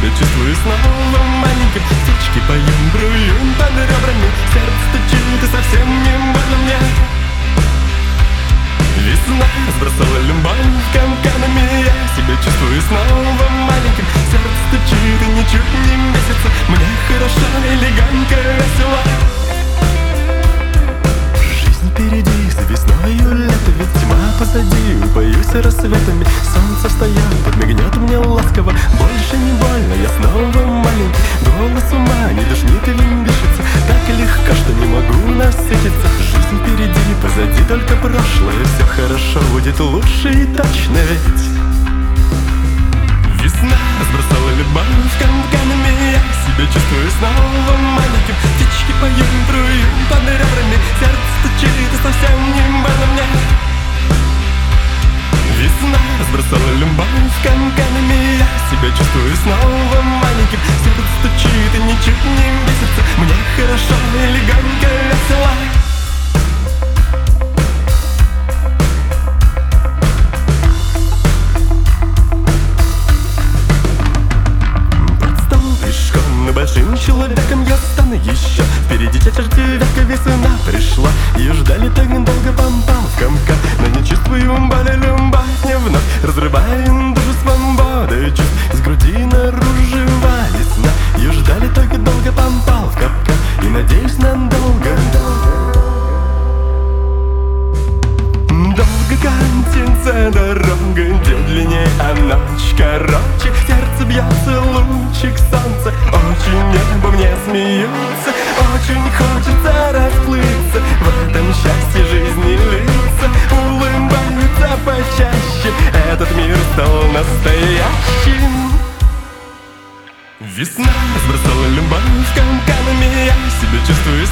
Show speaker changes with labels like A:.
A: себя чувствую снова маленьким. Птички поем, бруем под ребрами, сердце стучит и совсем не больно мне. Весна сбросала любовь канканами, я себя чувствую снова маленьким. Сердце стучит и ничуть не месяца, мне хорошо, элегантно, весело. Жизнь впереди, за весною лето, ведь тьма позади, упоюсь рассветами. Солнце встает, подмигнет мне ласково, больше не больно, я снова маленький. Голос ума не душнит и не бешится, так легко, что не могу насытиться. Жизнь впереди, позади только прошлое, все хорошо будет лучше и точно ведь. Весна сбросала любовь канканами, я себя чувствую снова маленьким. Птички поют, труют под ребрами, сердце стучит и совсем не больно мне. Весна сбросала любовь канканами, я себя чувствую снова маленьким. Сердце стучит и ничуть не бесится, мне хорошо, элегантно, весело. Большим человеком я стану еще. Впереди четверть века, весна пришла. Ее ждали так долго, попал в капкан, но не чувствую боли, любовь не вновь разрывает душу свободой чувств. Из груди наружу весна. Ее ждали так долго, попал в капкан, и надеюсь надолго. Долго катится дорога, день длиннее, а ночь короче. Сердце бьется, лучик солнца, очень небо мне смеются. Очень хочется расплыться, в этом счастье жизни лица улыбаются почаще, этот мир стал настоящим. Весна сбросала любовь канканами, я себя чувствую